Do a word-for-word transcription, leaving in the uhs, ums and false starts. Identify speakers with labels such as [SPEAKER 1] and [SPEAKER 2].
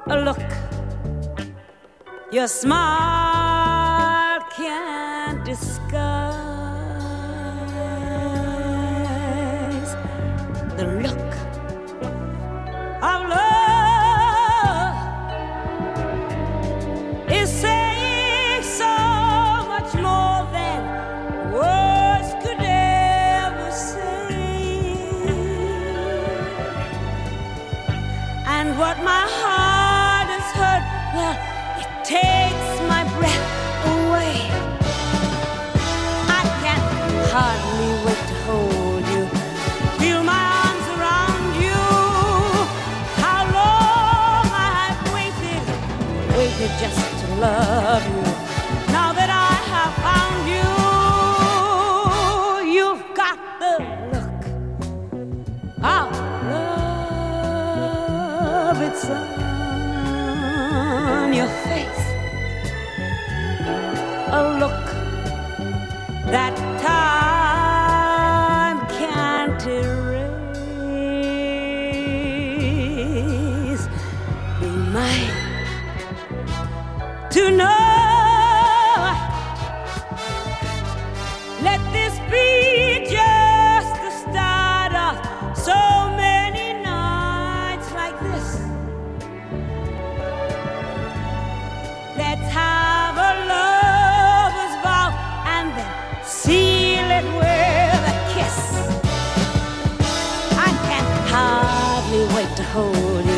[SPEAKER 1] a look. Your smile can't disguise the look of love. Is saying so much more than words could ever say. And what my heart has heard, well, it takes my breath away. I can hardly wait to hold you, feel my arms around you. How long I've waited, waited just to love you. Now that I have found you, you've got the look of love. It's on your face, a look that time can't erase. Be mine to know. Let this be just the start of so many nights like this. Let's have a lover's vow and then seal it with a kiss. I can hardly wait to hold you,